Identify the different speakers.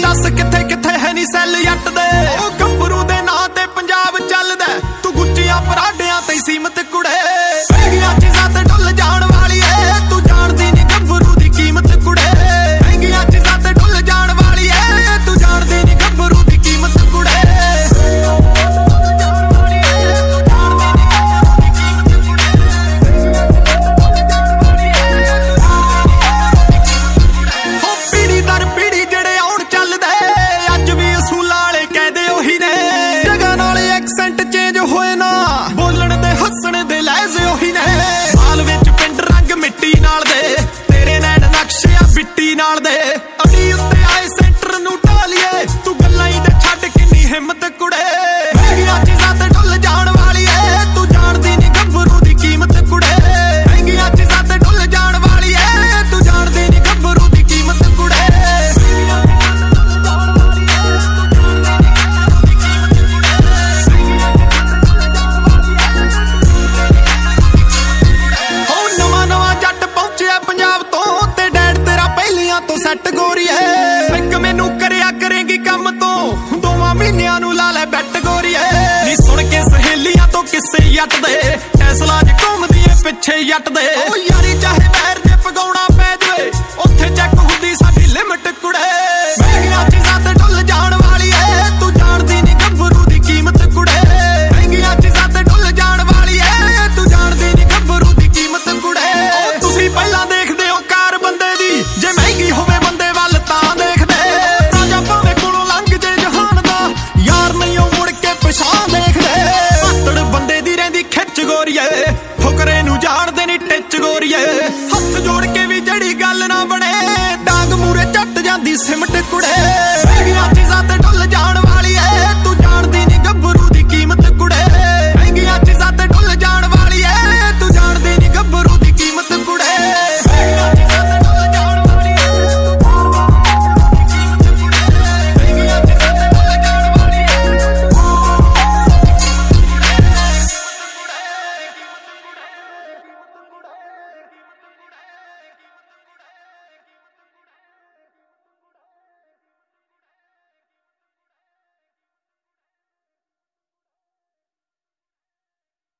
Speaker 1: दस किथे किथे है नी सैल जट दे गब्बरू दे नां ते पंजाब चलदा तू गुच्चियां पराडियां ते सीमत कुड़े महंगियां चीज़ां ते डुल जाण वाली ऐ तू जाणदी नी गब्बरू दी कीमत कुड़े महंगियां चीज़ां ते डुल जाण वाली ऐ तू जाणदी नी गब्बरू दी कीमत कुड़े अड़ी उत्ते आए सेंटर नू ढालीए तू गल्लां ही ते छड्ड किन्नी हिम्मत कुड़े महंगियां चीज़ां ते डुल जाण वाली ऐ तू जाणदी नी गब्बरू दी कीमत कुड़े महंगियां चीज़ां ते डुल जाण वाली ऐ तू जाणदी नी गब्बरू दी कीमत कुड़े हो नवां नवां जट पहुंचिया पंजाब तो ते डैड तेरा पहलियां तो सैट गोरी है एक मैनू करया करेंगी कम तो 2 महीनियां नू ला ले बैट गोरी है नी सुन के सहेलियां तो किस्से जट दे टेस्ला च घूमदी ऐ पिछे जट दे ओ यारी चाहे बैर